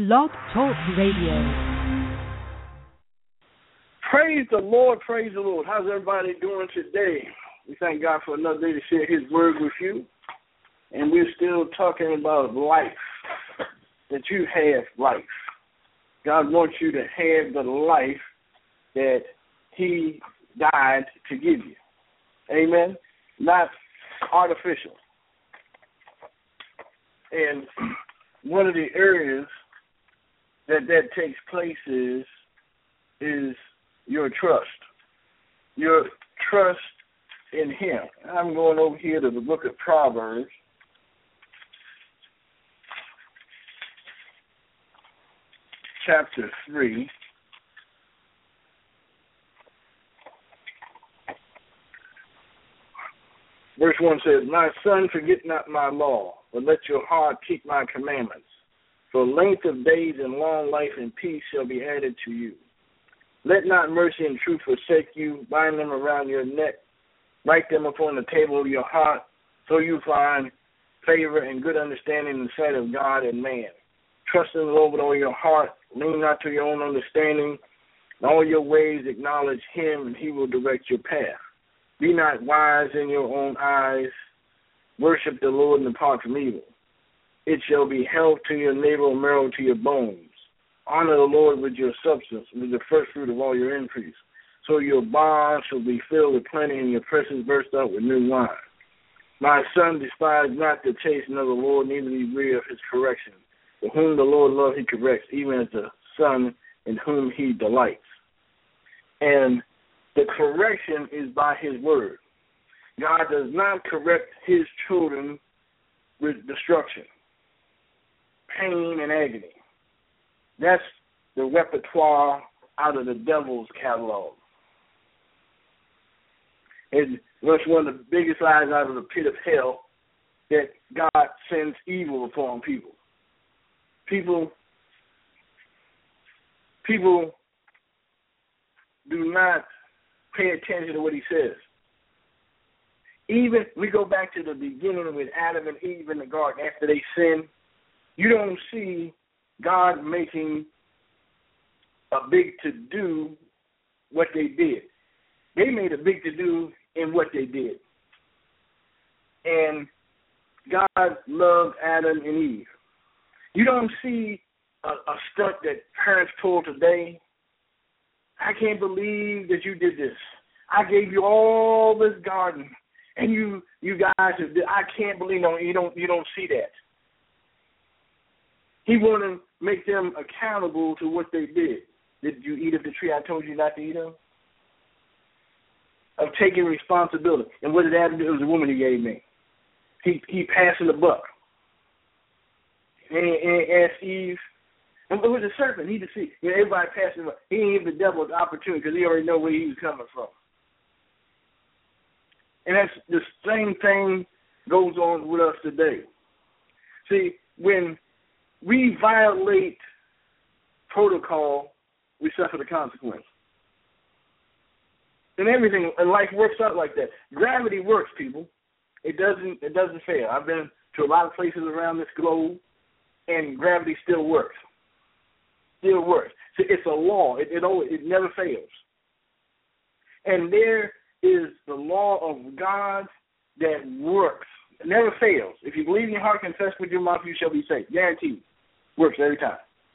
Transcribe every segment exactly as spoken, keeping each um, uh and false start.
Blog Talk Radio. Praise the Lord, praise the Lord. How's everybody doing today? We thank God for another day to share his word with you. And we're still talking about life, that you have life. God wants you to have the life that he died to give you. Amen? Not artificial. And one of the areas that that takes place is, is your trust. Your trust in him. I'm going over here to the book of Proverbs. Chapter three. Verse one says, My son, forget not my law, but let your heart keep my commandments. For length of days and long life and peace shall be added to you. Let not mercy and truth forsake you. Bind them around your neck. Write them upon the table of your heart, so you find favor and good understanding in the sight of God and man. Trust in the Lord with all your heart. Lean not to your own understanding. In all your ways acknowledge him, and he will direct your path. Be not wise in your own eyes. Worship the Lord and depart from evil. It shall be health to your navel and marrow to your bones. Honor the Lord with your substance, with the first fruit of all your increase. So your barns shall be filled with plenty, and your presses burst out with new wine. My son, despise not the chastening of the Lord, neither be weary of his correction. For whom the Lord loves, he corrects, even as the son in whom he delights. And the correction is by his word. God does not correct his children with destruction, pain, and agony. That's the repertoire out of the devil's catalog. And that's one of the biggest lies out of the pit of hell, that God sends evil upon people. People, people do not pay attention to what he says. Even, we go back to the beginning with Adam and Eve in the garden after they sinned. You don't see God making a big to-do what they did. They made a big to-do in what they did. And God loved Adam and Eve. You don't see a, a stunt that parents pull today. I can't believe that you did this. I gave you all this garden, and you you guys have. I can't believe no. You don't you don't see that. He want to make them accountable to what they did. Did you eat of the tree I told you not to eat of? Of taking responsibility. And what did Adam do? It was the woman he gave me. He he passing the buck. And he asked Eve, and it was the serpent. He deceived. You know, everybody passing the buck. He didn't give the devil the opportunity because he already know where he was coming from. And that's the same thing goes on with us today. See, when we violate protocol, we suffer the consequence. And everything in life works out like that. Gravity works, people. It doesn't. It doesn't fail. I've been to a lot of places around this globe, and gravity still works. Still works. So it's a law. It it, always, it never fails. And there is the law of God that works. It never fails. If you believe in your heart, confess with your mouth, you shall be saved. Guaranteed. Works every time.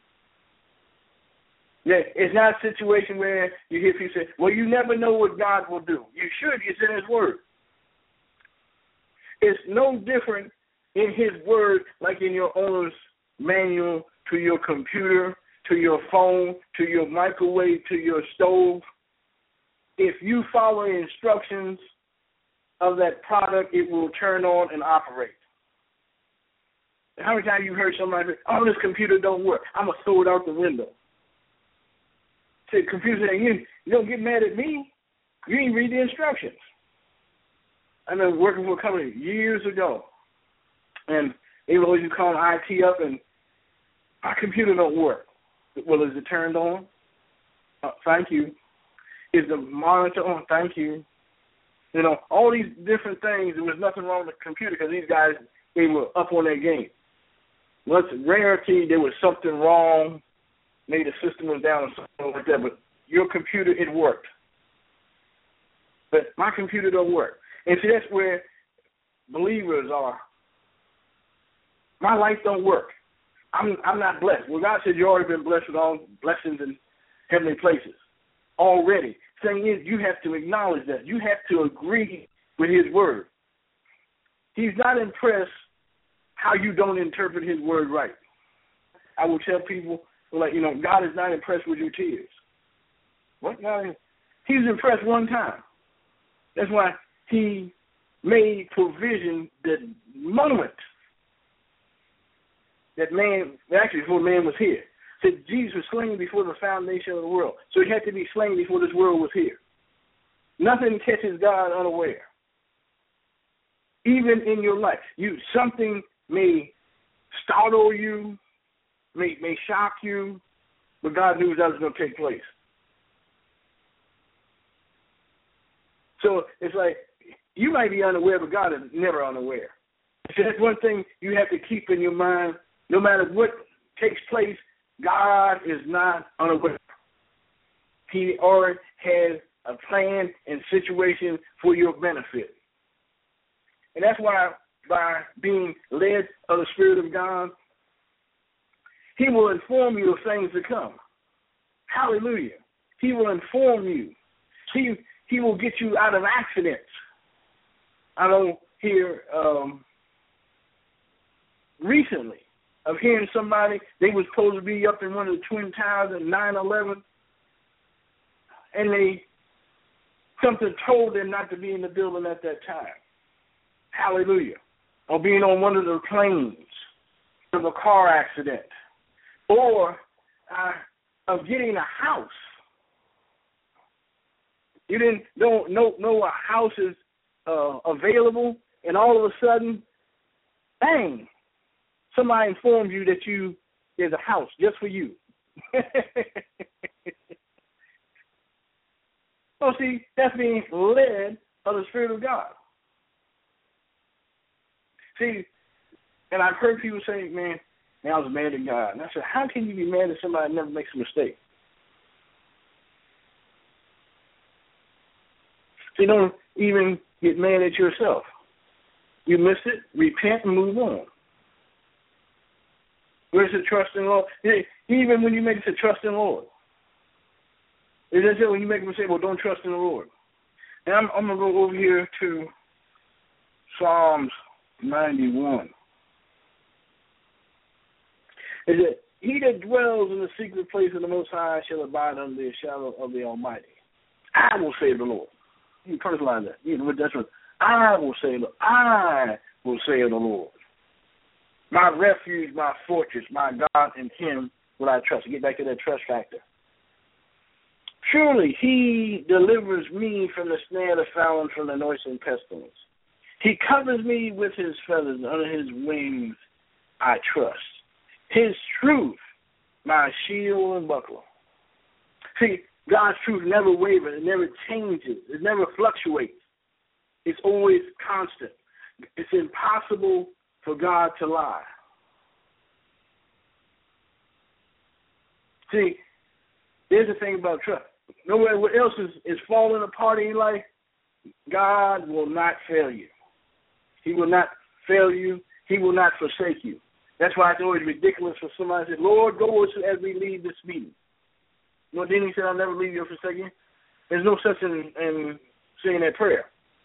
Yeah, it's not a situation where you hear people say, well, you never know what God will do. You should. It's in his word. It's no different in his word like in your owner's manual to your computer, to your phone, to your microwave, to your stove. If you follow instructions of that product, it will turn on and operate. How many times you heard somebody say, oh, this computer don't work, I'm going to throw it out the window? See, the computer saying, you, you don't get mad at me. You didn't read the instructions. I remember working for a company years ago, and they would always call I T up, and our computer don't work. Well, is it turned on? Uh, thank you. Is the monitor on? Thank you. You know, all these different things. There was nothing wrong with the computer because these guys, they were up on their game. Once rarity, there was something wrong, maybe the system was down or something like that, but your computer, it worked. But my computer don't work. And see, that's where believers are. My life don't work. I'm I'm not blessed. Well, God said you've already been blessed with all blessings in heavenly places already. Thing is, you have to acknowledge that. You have to agree with his word. He's not impressed how you don't interpret his word right. I will tell people, like, you know, God is not impressed with your tears. What? God? He was impressed one time. That's why he made provision the moment that man, actually before man was here. Said Jesus was slain before the foundation of the world. So he had to be slain before this world was here. Nothing catches God unaware. Even in your life, you something may startle you, may may shock you, but God knew that was going to take place. So it's like you might be unaware, but God is never unaware. So that's one thing you have to keep in your mind. No matter what takes place, God is not unaware. He already has a plan and situation for your benefit. And that's why by being led of the Spirit of God, he will inform you of things to come. Hallelujah. He will inform you. He, he will get you out of accidents. I don't hear um, recently of hearing somebody, they were supposed to be up in one of the Twin Towers in nine eleven, and they, something told them not to be in the building at that time. Hallelujah. Or being on one of the planes of a car accident. Or uh, of getting a house. You didn't know, know, know a house is uh, available, and all of a sudden, bang, somebody informs you that you there's a house just for you. Oh, see, that's being led by the Spirit of God. See, and I've heard people say, man, man, I was mad at God. And I said, how can you be mad at somebody that never makes a mistake? See, don't even get mad at yourself. You missed it, repent and move on. Where's the trust in the Lord? Even when you make it to trust in the Lord. It doesn't say when you make a mistake, well, don't trust in the Lord. And I'm, I'm going to go over here to Psalms ninety-one. It says, he that dwells in the secret place of the Most High shall abide under the shadow of the Almighty. I will say the Lord. You personalize that. You know, that's what I will say. I will say of the Lord. My refuge, my fortress, my God, in him will I trust. Get back to that trust factor. Surely he delivers me from the snare of the fowler, from the noisome pestilence. He covers me with his feathers, and under his wings I trust. His truth, my shield and buckler. See, God's truth never wavers. It never changes. It never fluctuates. It's always constant. It's impossible for God to lie. See, here's the thing about trust. Nowhere else is, is falling apart in your life, God will not fail you. He will not fail you. He will not forsake you. That's why it's always ridiculous for somebody to say, Lord, go with us as we leave this meeting. You know, then he said, I'll never leave you or forsake you. There's no such in, in saying that prayer.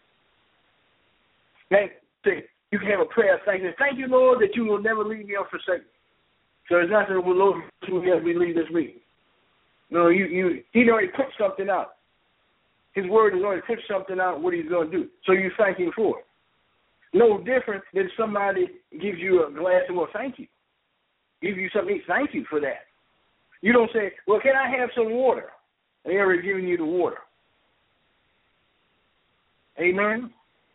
Thank, you can have a prayer of thanksgiving. Thank you, Lord, that you will never leave me or forsake me. So there's nothing with Lord as we leave this meeting. No, you, you, he already put something out. His word has already put something out what he's going to do. So you thank him for it. No different than somebody gives you a glass of water. Thank you. Give you something. Thank you for that. You don't say, well, can I have some water? And they're already giving you the water. Amen?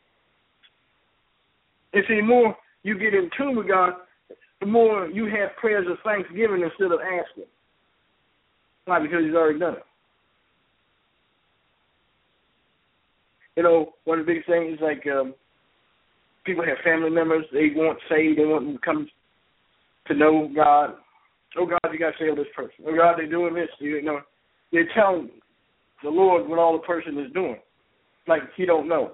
And see, the more you get in tune with God, the more you have prayers of thanksgiving instead of asking. Why? Because he's already done it. You know, one of the big things is like um, people have family members, they want saved, they want them to come to know God. Oh, God, you got to save this person. Oh, God, they're doing this. You know, they're telling the Lord what all the person is doing, like he don't know.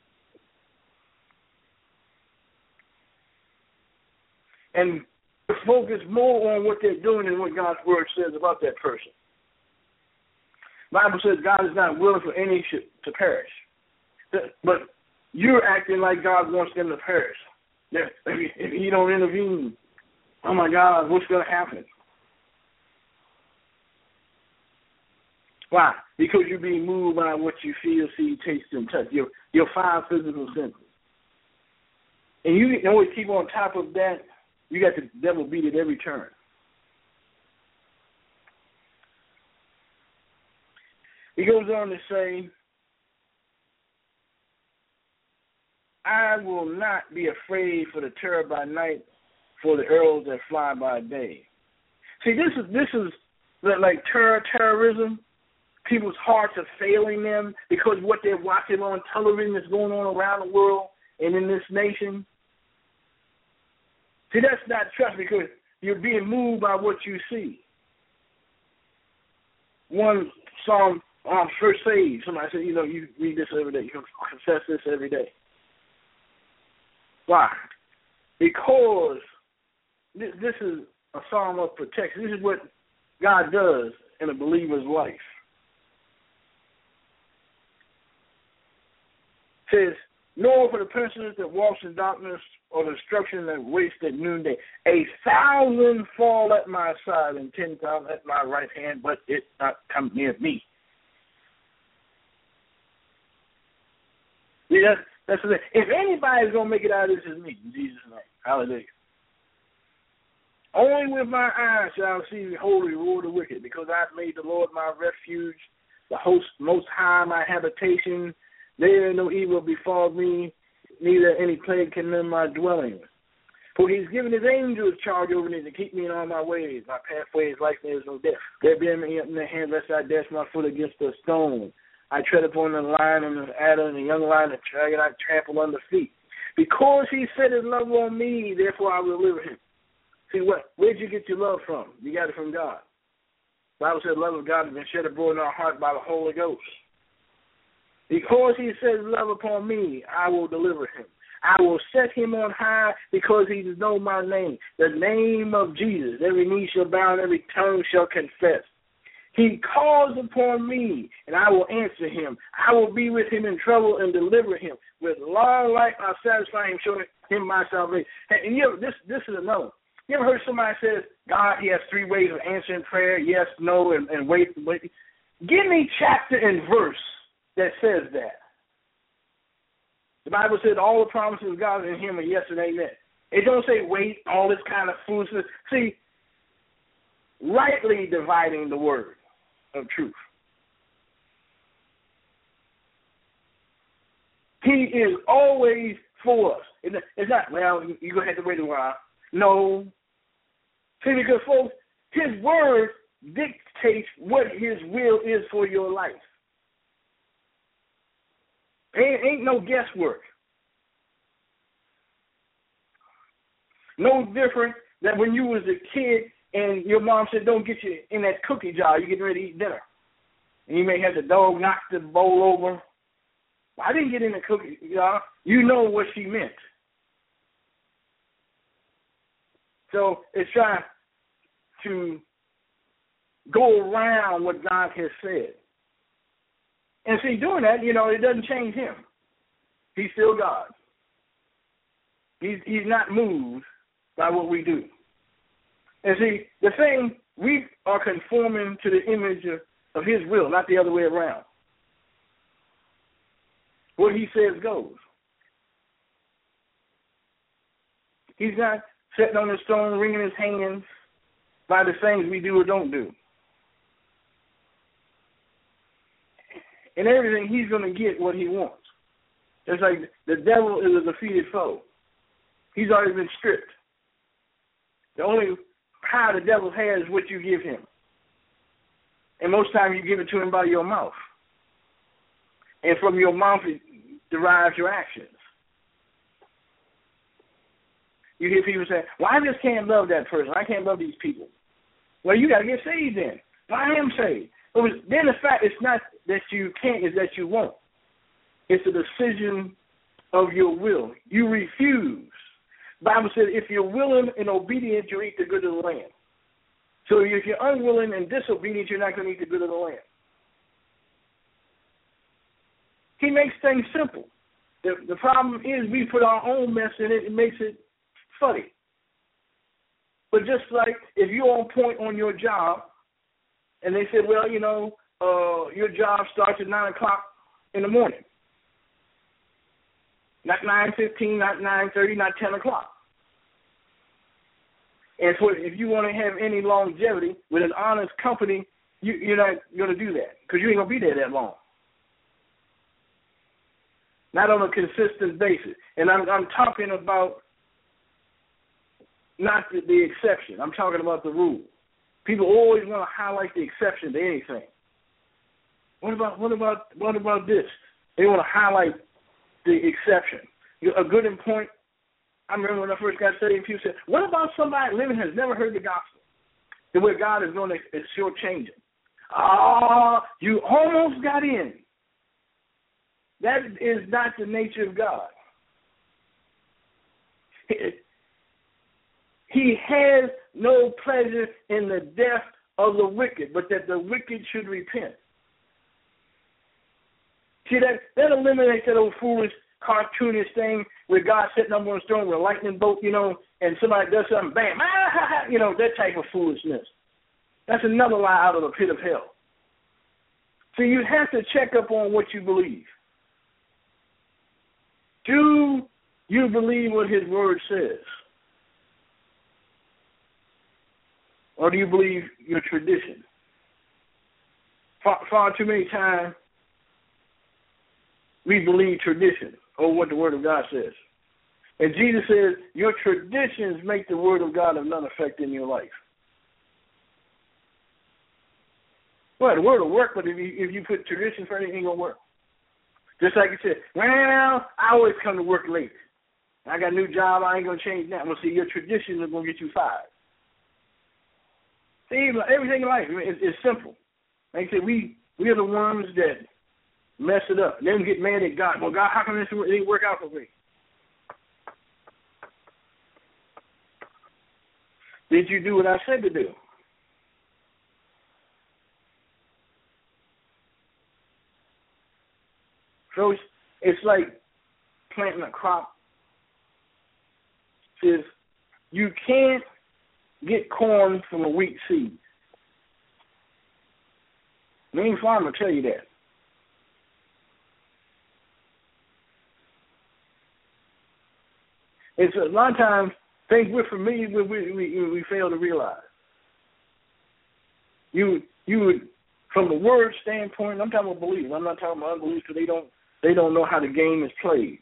And focus more on what they're doing than what God's word says about that person. The Bible says God is not willing for any to perish. But you're acting like God wants them to perish. If he don't intervene, oh my God, what's going to happen? Why? Because you're being moved by what you feel, see, taste, and touch. Your your five physical senses. And you can always keep on top of that. You got the devil beat at every turn. He goes on to say, I will not be afraid for the terror by night, for the arrows that fly by day. See, this is this is like terror, terrorism. People's hearts are failing them because what they're watching on television is going on around the world and in this nation. See, that's not trust because you're being moved by what you see. One Psalm, um, first saved, somebody said, you know, you read this every day. You confess this every day. Why? Because this, this is a psalm of protection. This is what God does in a believer's life. It says, nor for the pestilence that walks in darkness or the destruction that wastes at noonday. A thousand fall at my side and ten thousand at my right hand, but it not come near me. See, that's, that's the thing. If anybody's going to make it out of this, is me, in Jesus' name. Hallelujah. Only with my eyes shall I see the holy reward of the wicked, because I've made the Lord my refuge, the host most high my habitation. There no evil befall me, neither any plague can in my dwelling. For he's given his angels charge over me to keep me in all my ways. My pathway is life, there is no death. There bear me up in the hand, lest I dash my foot against a stone. I tread upon the lion and the adder and the young lion, and dragon I trample under feet. Because he set his love on me, therefore I will deliver him. See, what? Where'd you get your love from? You got it from God. The Bible said the love of God has been shed abroad in our heart by the Holy Ghost. Because he says love upon me, I will deliver him. I will set him on high because he does know my name. The name of Jesus. Every knee shall bow and every tongue shall confess. He calls upon me, and I will answer him. I will be with him in trouble and deliver him. With long life I'll satisfy him, showing him my salvation. And you know, this, this is another. You ever heard somebody say, God, he has three ways of answering prayer, yes, no, and, and wait, wait. Give me chapter and verse that says that. The Bible says all the promises of God in him are yes and amen. It don't say wait, all this kind of foolishness. See, rightly dividing the word of truth. He is always for us. It's not, well, you're going to have to wait a while. No. See, because, folks, his word dictates what his will is for your life. Ain't, ain't no guesswork. No different than when you was a kid and your mom said, don't get you in that cookie jar. You're getting ready to eat dinner. And you may have the dog knock the bowl over. Well, I didn't get in the cookie jar. You know what she meant. So it's trying to go around what God has said. And see, doing that, you know, it doesn't change him. He's still God. He's, he's not moved by what we do. And see, the thing, we are conforming to the image of, of his will, not the other way around. What he says goes. He's not sitting on the stone, wringing his hands by the things we do or don't do. And everything, he's going to get what he wants. It's like the devil is a defeated foe. He's already been stripped. The only power the devil has is what you give him. And most times you give it to him by your mouth. And from your mouth it derives your actions. You hear people say, well, I just can't love that person. I can't love these people. Well, you got to get saved then. Well, I am saved. It was, then the fact it's not that you can't, it's that you won't. It's a decision of your will. You refuse. The Bible says if you're willing and obedient, you eat the good of the land. So if you're unwilling and disobedient, you're not going to eat the good of the land. He makes things simple. The, the problem is we put our own mess in it. It makes it funny. But just like if you're on point on your job, and they said, well, you know, uh, your job starts at nine o'clock in the morning. Not nine fifteen, not nine thirty, not ten o'clock. And so if you want to have any longevity with an honest company, you, you're not going to do that because you ain't going to be there that long. Not on a consistent basis. And I'm, I'm talking about not the, the exception. I'm talking about the rule. People always want to highlight the exception to anything. What about what about what about this? They want to highlight the exception. A good point. I remember when I first got saved, people said, "What about somebody living has never heard the gospel? The way God is going to is shortchanging." Ah, you almost got in. That is not the nature of God. He has no pleasure in the death of the wicked, but that the wicked should repent. See, that, that eliminates that old foolish, cartoonish thing where God sitting up on a throne with a lightning bolt, you know, and somebody does something, bam, ah, you know, that type of foolishness. That's another lie out of the pit of hell. So you have to check up on what you believe. Do you believe what his word says? Or do you believe your tradition? Far, far too many times we believe tradition over what the word of God says. And Jesus says, your traditions make the word of God of none effect in your life. Well, the word will work, but if you, if you put tradition first, it ain't going to work. Just like you said, well, I always come to work late. I got a new job, I ain't going to change that. Well, see, your traditions are going to get you fired. See, everything in life is, is simple. Like I said, we, we are the ones that mess it up. Then we get mad at God. Well, God, how come this didn't work out for me? Did you do what I said to do? So it's, it's like planting a crop. It says you can't get corn from a wheat seed. Main farmer tell you that. It's a lot of times things we're familiar with, we, we, we fail to realize. You you would, from the word standpoint, I'm talking about believers. I'm not talking about unbelievers because they don't they don't know how the game is played.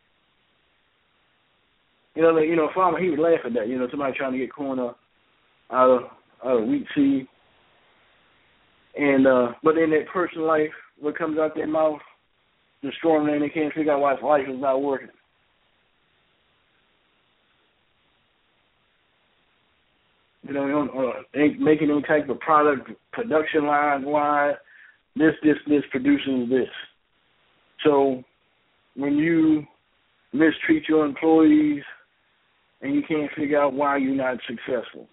You know, like, you know, a farmer, he would laugh at that. You know, somebody trying to get corn out of out of wheat seed, and uh, but in that person's life, what comes out their mouth, destroying them, and they can't figure out why his life is not working. You know, they don't, uh, ain't making any type of product production line. Why this, this, this producing this? So when you mistreat your employees and you can't figure out why you're not successful,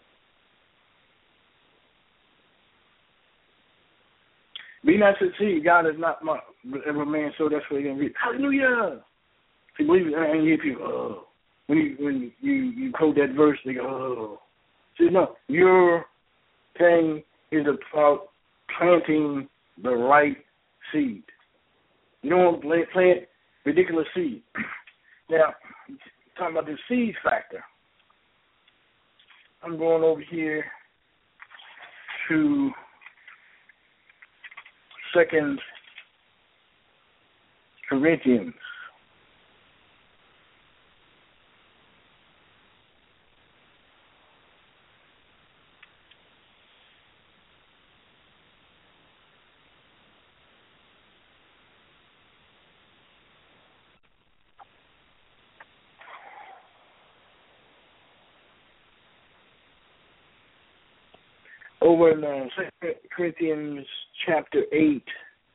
be not succeed. God is not my every man, so that's what he can read. Hallelujah. See, believe it, and you hear people, oh, when you when you you quote that verse, they go, oh. See, no, your thing is about planting the right seed. You don't want to plant ridiculous seed. Now, talking about the seed factor, I'm going over here to Second Corinthians. over in uh, Second Corinthians chapter eight,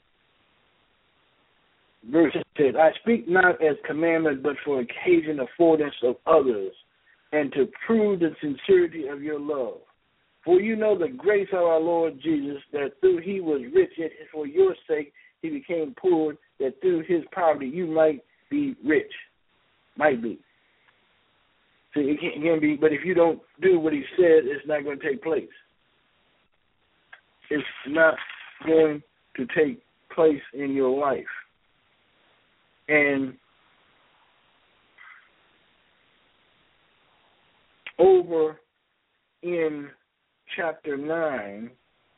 verse eight says, I speak not as commandment, but for occasion affordance of others, and to prove the sincerity of your love. For you know the grace of our Lord Jesus, that through he was rich, yet for your sake he became poor, that through his poverty you might be rich. Might be. See, it can, it can be, but if you don't do what he said, it's not going to take place. It's not going to take place in your life. And over in chapter nine,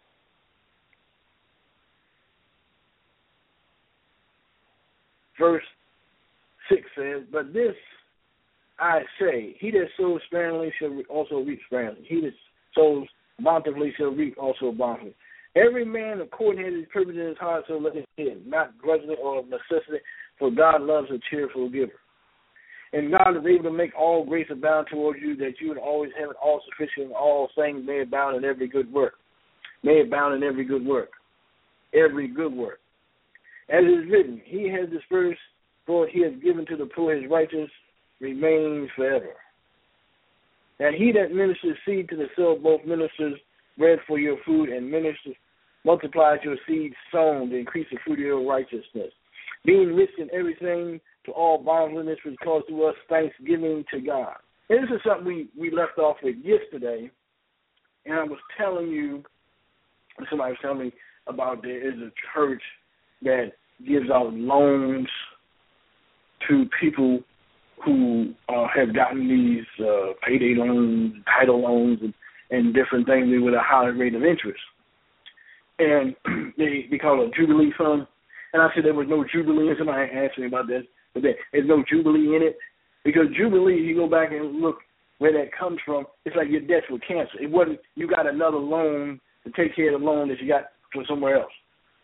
verse six says, but this I say, he that sows sparingly shall also reap sparingly. He that sows bountifully shall reap also bountifully. Every man according to his purpose in his heart, so let it be, not grudgingly or of necessity, for God loves a cheerful giver. And God is able to make all grace abound towards you, that you would always have it all sufficient in all things, may abound in every good work. May abound in every good work. Every good work. As it is written, he has dispersed, for he has given to the poor, his righteous remains forever. And he that ministers seed to the sower both ministers bread for your food, and ministers multiplies your seed sown to increase the fruit of your righteousness, being rich in everything to all bountifulness, which cause to us thanksgiving to God. And this is something we, we left off with yesterday, and I was telling you, somebody was telling me about there is a church that gives out loans to people who uh, have gotten these uh, payday loans, title loans, and, and different things with a high rate of interest. And they, they call it a Jubilee Fund. And I said there was no Jubilee, and somebody asked me about this, but there, there's no Jubilee in it. Because Jubilee, you go back and look where that comes from, it's like your debts with cancer. It wasn't, you got another loan to take care of the loan that you got from somewhere else.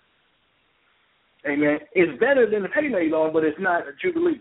Amen. It's better than the payday loan, but it's not a Jubilee.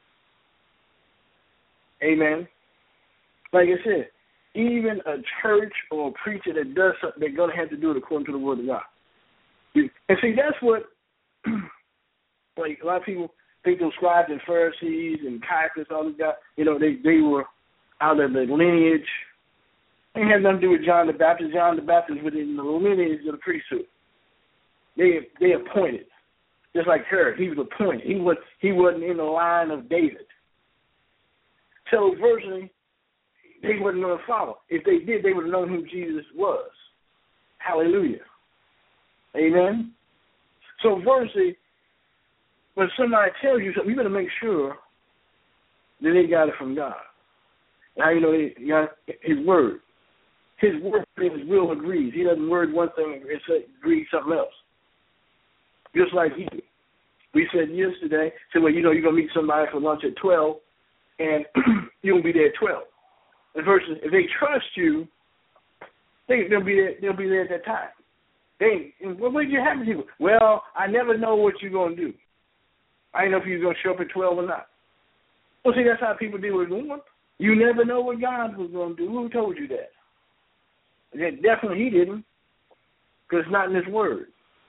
Amen. Like I said, even a church or a preacher that does something, they're going to have to do it according to the Word of God. And see, that's what, like, a lot of people think those scribes and Pharisees and Caiaphas, all these guys, you know, they, they were out of the lineage. They had nothing to do with John the Baptist. John the Baptist was in the lineage of the priesthood. They they appointed. Just like Herod, he was appointed. He, was, he wasn't in the line of David. So, virtually, they wouldn't know to follow. If they did, they would have known who Jesus was. Hallelujah. Amen. So, virtually, when somebody tells you something, you better make sure that they got it from God. Now, you know, they got his word. His word and his will agrees. He doesn't word one thing and agree something else. Just like he did. We said yesterday, said, well, you know, you're going to meet somebody for lunch at twelve, and you're going to be there at twelve. And versus, if they trust you, they, they'll be there. They'll be there at that time. They, well, what did you have to do? Well, I never know what you're going to do. I didn't know if you're going to show up at twelve or not. Well, see, that's how people deal with it. You never know what God was going to do. Who told you that? And definitely he didn't, because it's not in his word.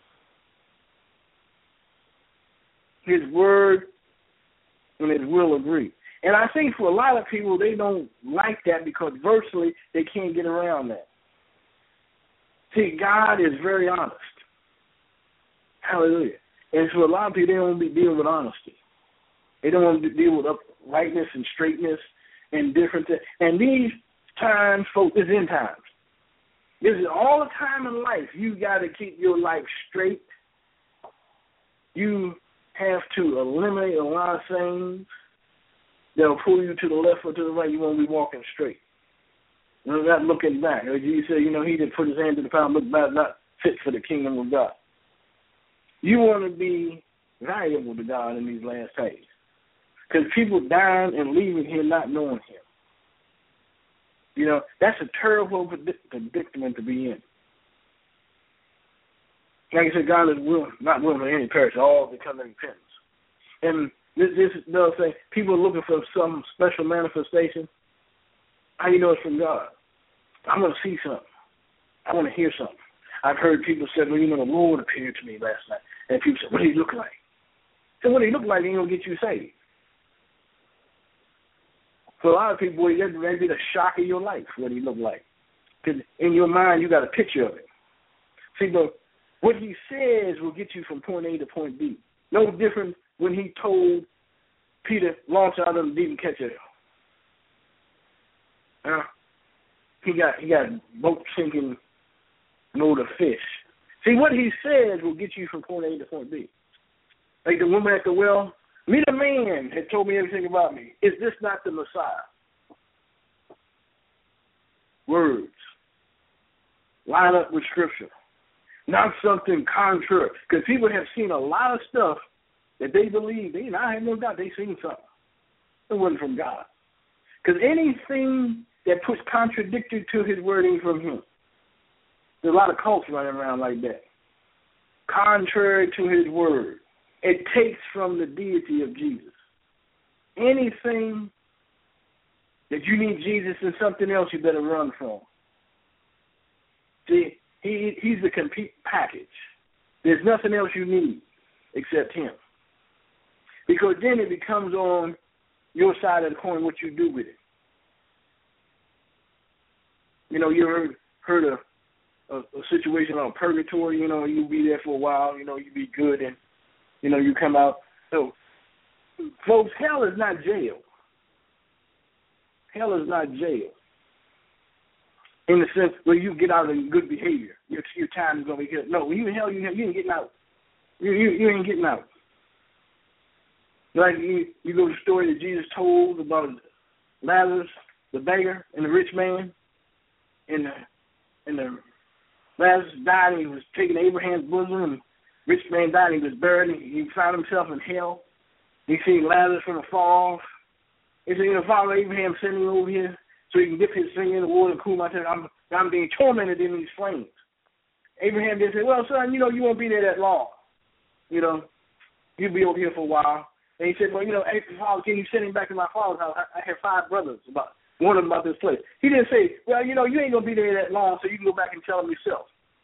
His word and his will agree. And I think for a lot of people, they don't like that because virtually they can't get around that. See, God is very honest. Hallelujah. And for a lot of people, they don't want to be dealing with honesty. They don't want to deal with uprightness and straightness and different things. And these times, folks, is end times. This is all the time in life. You got to keep your life straight. You have to eliminate a lot of things that'll pull you to the left or to the right. You want to be walking straight. You're not looking back. As you say, you know, he that put his hand to the plow and look back, not fit for the kingdom of God. You want to be valuable to God in these last days. Because people dying and leaving here not knowing him. You know, that's a terrible predicament to be in. Like I said, God is willing, not willing for any perish, all to come to repentance. And this, this is another thing. People are looking for some special manifestation. How you know it's from God? I'm going to see something. I want to hear something. I've heard people say, well, you know, the Lord appeared to me last night. And people say, what did he look like? So what did he look like ain't going to get you saved. For a lot of people, that may be the shock of your life, what he looked like. Because in your mind, you got a picture of it. See, but what he says will get you from point A to point B. No different when he told Peter, launch out of the deep and catch it. Uh, he got he got boat sinking load of fish. See, what he says will get you from point A to point B. Like the woman at the well, me the man had told me everything about me. Is this not the Messiah? Words. Line up with Scripture. Not something contrary. Because people have seen a lot of stuff that they believe. They, I have no doubt they seen something. It wasn't from God. Because anything that puts contradictory to his word ain't from him. There's a lot of cults running around like that. Contrary to his word. It takes from the deity of Jesus. Anything that you need Jesus and something else, you better run from. See, he, he's the complete package. There's nothing else you need except him. Because then it becomes on your side of the coin what you do with it. You know, you heard, heard a, a, a situation on purgatory, you know, you be there for a while, you know, you be good and, you know, you come out. So, folks, hell is not jail. Hell is not jail. In the sense where you get out in good behavior. Your, your time is going to be good. No, when you in hell, you, you ain't getting out. You, you, you ain't getting out. Like you, you go to the story that Jesus told about Lazarus, the beggar, and the rich man. And the, and the Lazarus died and he was taken to Abraham's bosom, and the rich man died and he was buried, and he found himself in hell. He seen Lazarus from afar off. He said, you know, Father Abraham sent me over here so he can dip his finger in the water and cool myself. I'm, I'm being tormented in these flames. Abraham did say, well, son, you know, you won't be there that long. You know, you'll be over here for a while. And he said, well, you know, hey, Father, can you send him back to my father's house? I, I have five brothers, about one of them about this place. He didn't say, well, you know, you ain't going to be there that long, so you can go back and tell him yourself.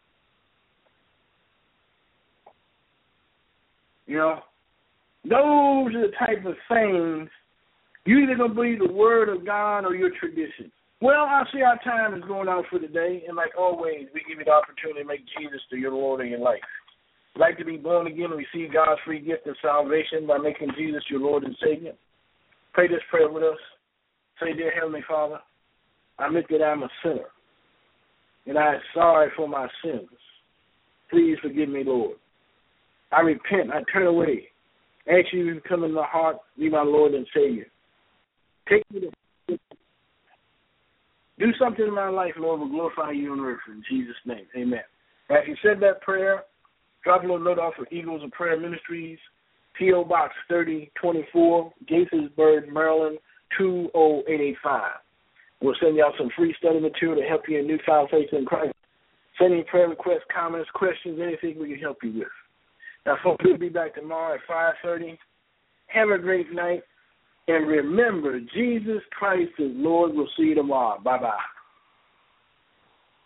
You know, those are the type of things you either going to believe the word of God or your tradition. Well, I see our time is going out for today, and like always, we give you the opportunity to make Jesus to your Lord in your life. Like to be born again and receive God's free gift of salvation by making Jesus your Lord and Savior? Pray this prayer with us. Say, dear Heavenly Father, I admit that I'm a sinner, and I am sorry for my sins. Please forgive me, Lord. I repent. I turn away. Ask you to come in my heart, be my Lord and Savior. Take me to do something in my life, Lord, will glorify you on earth. In Jesus' name, amen. Now, if you said that prayer, drop a little note off of Eagles of Prayer Ministries, P O Box thirty twenty-four, Gaithersburg, Maryland, two oh eight eight five. We'll send y'all some free study material to help you in newfound faith in Christ. Send any prayer requests, comments, questions, anything we can help you with. Now, folks, we'll be back tomorrow at five thirty. Have a great night. And remember, Jesus Christ is Lord. We'll see you tomorrow. Bye-bye.